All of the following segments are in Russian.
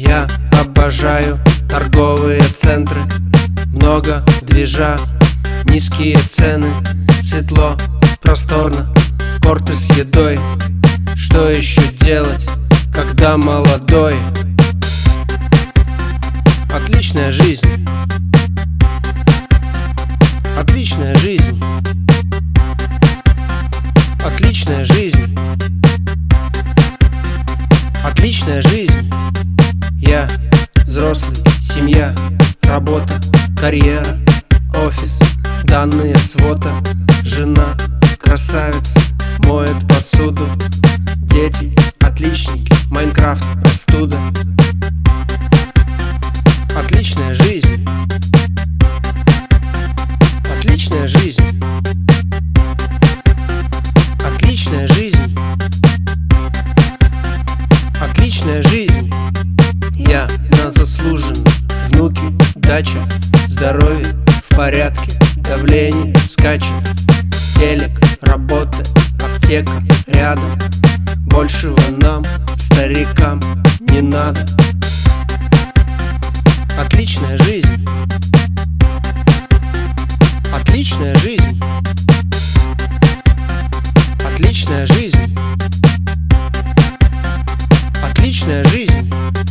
Я обожаю торговые центры, много движа, низкие цены, светло, просторно, порты с едой. Что еще делать, когда молодой? Отличная жизнь, отличная жизнь, отличная жизнь, отличная жизнь. Я взрослый, семья, работа, карьера, офис, данные свота, жена, красавица, моет посуду, дети, отличники, Майнкрафт, простуда. Отличная жизнь, отличная жизнь, отличная жизнь, отличная жизнь. Я на заслуженном, внуки, дача, здоровье в порядке, давление скачет, телек, работа, аптека рядом. Большего нам, старикам, не надо. Отличная жизнь, отличная жизнь, отличная жизнь, отличная жизнь.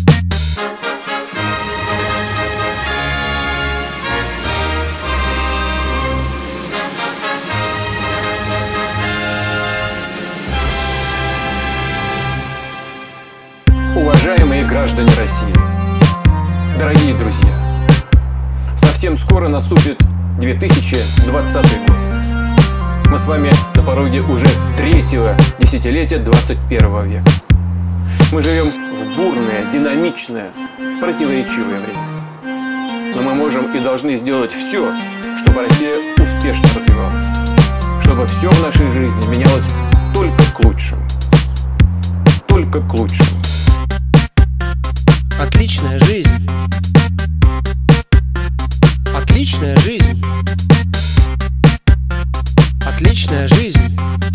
Уважаемые граждане России, дорогие друзья, совсем скоро наступит 2020 год. Мы с вами на пороге уже третьего десятилетия 21 века. Мы живем в бурное, динамичное, противоречивое время. Но мы можем и должны сделать все, чтобы Россия успешно развивалась, чтобы все в нашей жизни менялось только к лучшему. Только к лучшему. Отличная жизнь, отличная жизнь, отличная жизнь.